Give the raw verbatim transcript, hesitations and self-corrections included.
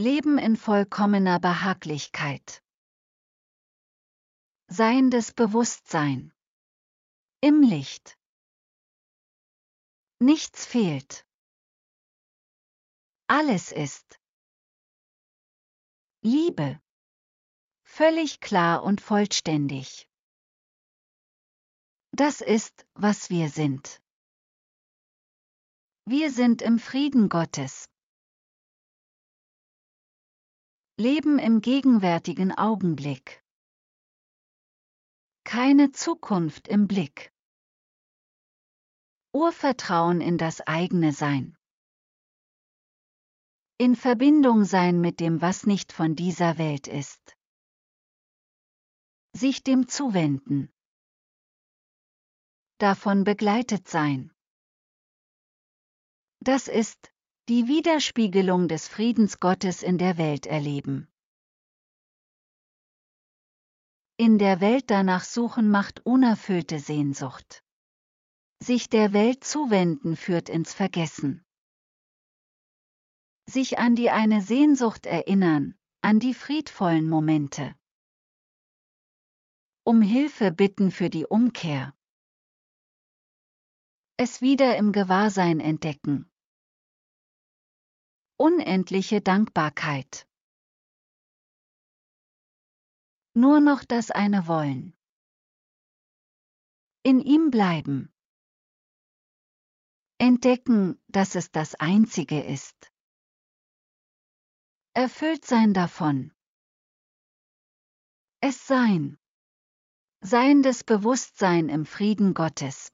Leben in vollkommener Behaglichkeit. Seiendes Bewusstsein. Im Licht. Nichts fehlt. Alles ist Liebe. Völlig klar und vollständig. Das ist, was wir sind. Wir sind im Frieden Gottes. Leben im gegenwärtigen Augenblick. Keine Zukunft im Blick. Urvertrauen in das eigene Sein. In Verbindung sein mit dem, was nicht von dieser Welt ist. Sich dem zuwenden. Davon begleitet sein. Das ist die Widerspiegelung des Friedens Gottes in der Welt erleben. In der Welt danach suchen macht unerfüllte Sehnsucht. Sich der Welt zuwenden führt ins Vergessen. Sich an die eine Sehnsucht erinnern, an die friedvollen Momente. Um Hilfe bitten für die Umkehr. Es wieder im Gewahrsein entdecken. Unendliche Dankbarkeit. Nur noch das eine wollen. In ihm bleiben. Entdecken, dass es das Einzige ist. Erfüllt sein davon. Es sein. Seiendes Bewusstsein im Frieden Gottes.